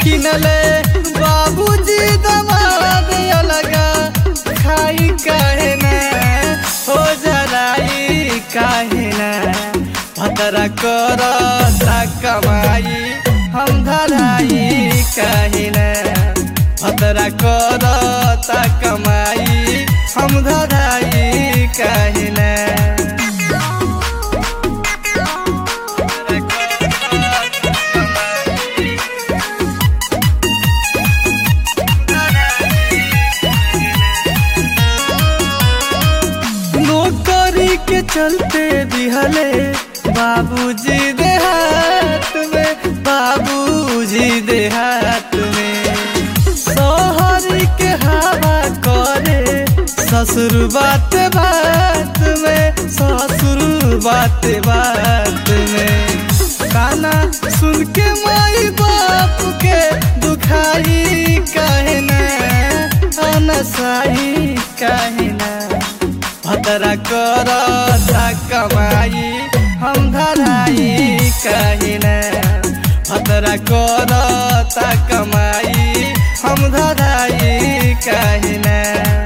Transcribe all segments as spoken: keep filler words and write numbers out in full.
किनले बाबूजी दमाद अलगा खाई काहे ना हो जराई काहे ना भतरा करता कमाई हम धराई काहे ना भतरा करता कमाई हम धराई काहे ना। नौकरी के चलते दिहले बाबूजी देहात में बाबूजी देहात में शहर के हवा करे ससुर बात बात में ससुर बात बात में गाना सुन के माई बाप के दुखाई काहे ना अनसाई काहे ना भतरा करता कमाई हम धराई काहे ना भतरा करता कमाई हम धराई काहे ना।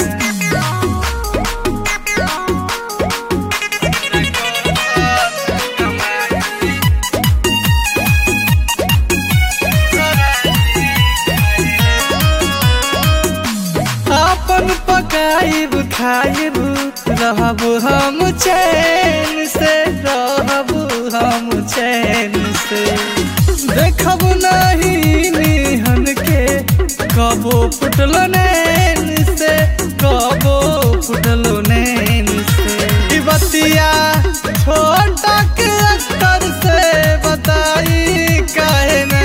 अपन पकाइब खाइब रहब हम चैन से रहब हम चैन से देखब नहीं निहन के कबो फुटल नैन से कबो फुटल नैन से बतिया छोटा के अक्तर से बताई काहे ना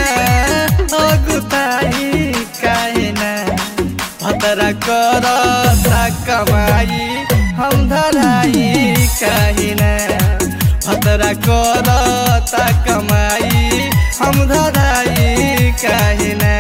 अगुताई काहे ना भतरा करता कमाई हम धराई काहे ना भतरा करता कमाई हम धराई काहे ना।